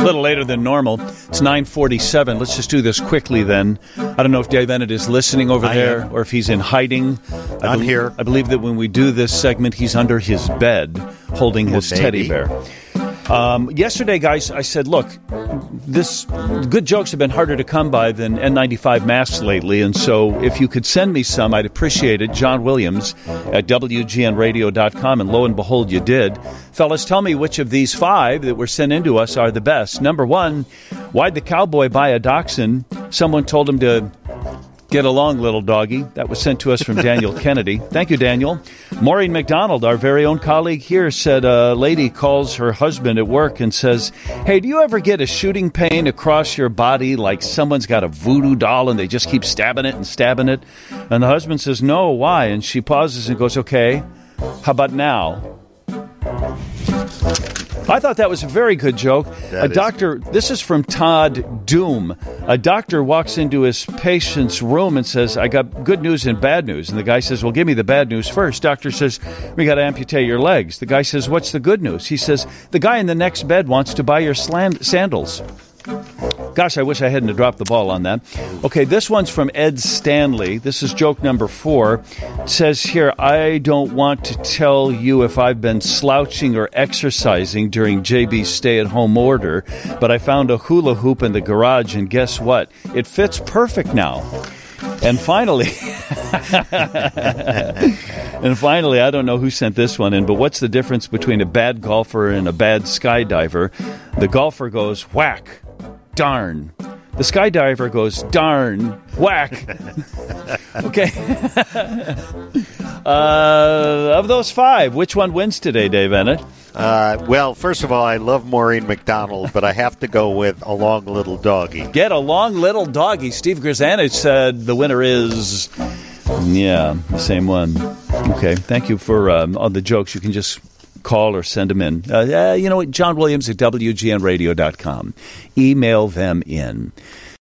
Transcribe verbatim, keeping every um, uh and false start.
little later than normal. It's nine forty-seven. Let's just do this quickly then. I don't know if Dave Ennett is listening over I there am. or if he's in hiding. I I'm be- here. I believe that when we do this segment, he's under his bed holding his Well, teddy maybe. bear. Um, yesterday, guys, I said, look, this good jokes have been harder to come by than N ninety-five masks lately, and so if you could send me some, I'd appreciate it. John Williams at W G N radio dot com, and lo and behold, you did. Fellas, tell me which of these five that were sent in to us are the best. Number one, why'd the cowboy buy a dachshund? Someone told him to get along, little doggy. That was sent to us from Daniel Kennedy. Thank you, Daniel. Maureen McDonald, our very own colleague here, said a lady calls her husband at work and says, hey, do you ever get a shooting pain across your body like someone's got a voodoo doll and they just keep stabbing it and stabbing it? And the husband says, no, why? And she pauses and goes, okay, how about now? I thought that was a very good joke. That a is doctor, this is from Todd Doom. A doctor walks into his patient's room and says, I got good news and bad news. And the guy says, well, give me the bad news first. Doctor says, we got to amputate your legs. The guy says, what's the good news? He says, the guy in the next bed wants to buy your slan- sandals. Gosh, I wish I hadn't dropped the ball on that. Okay, this one's from Ed Stanley. This is joke number four. It says here, I don't want to tell you if I've been slouching or exercising during J B's stay-at-home order, but I found a hula hoop in the garage, and guess what? It fits perfect now. And finally, and finally, I don't know who sent this one in, but what's the difference between a bad golfer and a bad skydiver? The golfer goes, whack. Darn. The skydiver goes, darn, whack. Okay. uh, of those five, which one wins today, Dave Ennett? Uh, well, first of all, I love Maureen McDonald, but I have to go with Along Little Doggy. Get along, little doggy. Steve Grzanich said the winner is, yeah, the same one. Okay, thank you for um, all the jokes. You can just call or send them in. Uh, uh, you know what? John Williams at W G N radio dot com. Email them in.